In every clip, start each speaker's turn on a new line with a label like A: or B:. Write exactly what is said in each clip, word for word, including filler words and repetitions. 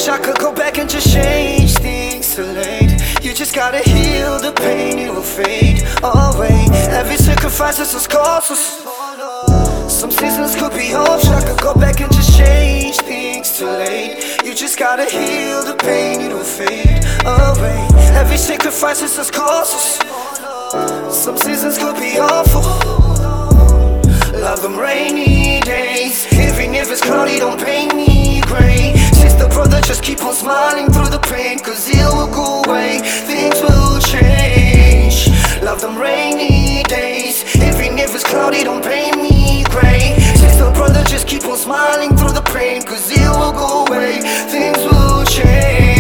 A: wish I could go back and just change things too late. You just gotta heal the pain, it will fade away. Every sacrifice is a cost. Some seasons could be off. I could go back and just change things too late. You just gotta heal the pain, it will fade away. Every sacrifice is a cost. Some seasons could be awful. Love them rainy days. Even if it's cloudy, don't paint me gray. Sister, brother, just keep on smiling through the pain, cause it will go away, things will change. Love them rainy days. Even if it's cloudy, don't paint me gray. Sister, brother, just keep on smiling through the pain, cause it will go away, things will change.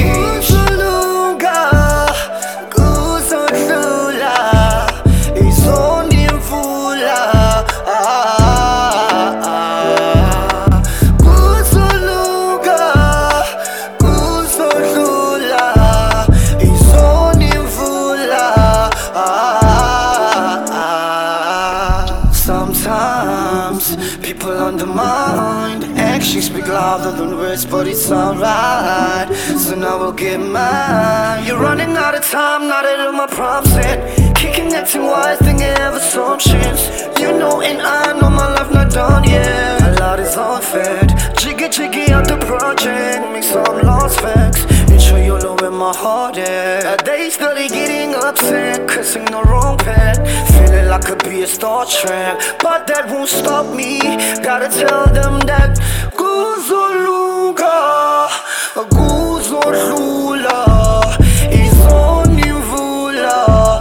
A: Sometimes people undermine, actions speak louder than words, but it's alright. So now we'll get mine. You're running out of time, not out of my prompts yet. Kicking that to wise thing of assumptions. You know and I know my life not done yet. A lot is unfed. Jiggy jiggy out the project, make some lost facts. Ensure you know where my heart at. They study getting upset, cursing the wrong pet. Feeling like I could be a Star Trek, but that won't stop me. Gotta tell them that Kuzoluka, Kuzolula, Izonivula.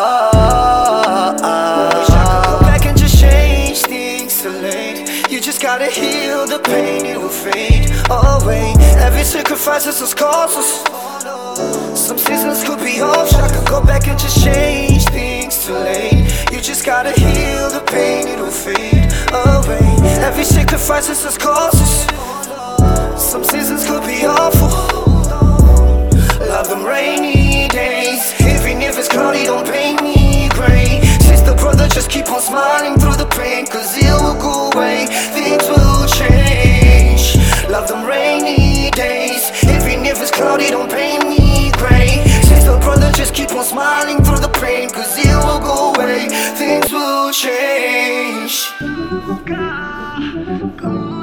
A: Wish I could go back and just change things too late. You just gotta heal the pain, it will fade away. Every sacrifice is a cost. Some seasons could be off. I could go back and just change things too late. You just gotta heal the pain, it will fade away. Every sacrifice is a cost. Some seasons could be awful. Love them rainy days. Even if it's cloudy, don't paint me gray. Sister, brother, just keep on smiling through the pain, cause it will go away, things will change. Love them rainy days. Even if it's cloudy, don't paint me gray. Sister, brother, just keep on smiling through the pain, cause it will go away, things will change.